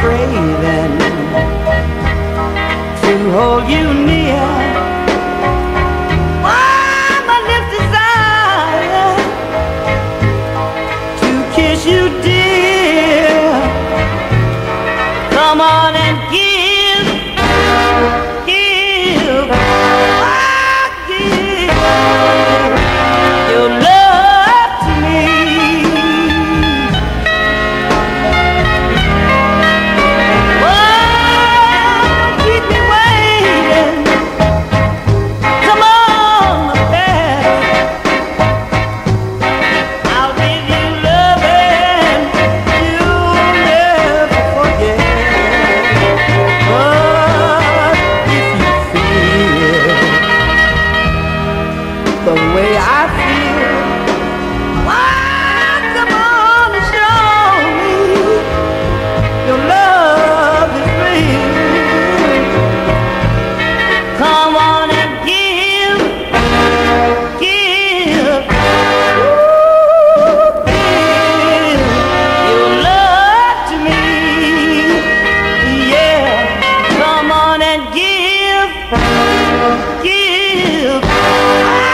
craving to hold you near. Oh, my lips desire to kiss you, dear. Come on and give, give, oh, give your love to me. The way I feel, why, come on and show me your love is real. Come on and give, give, ooh, give your love to me. Yeah, come on and give, give.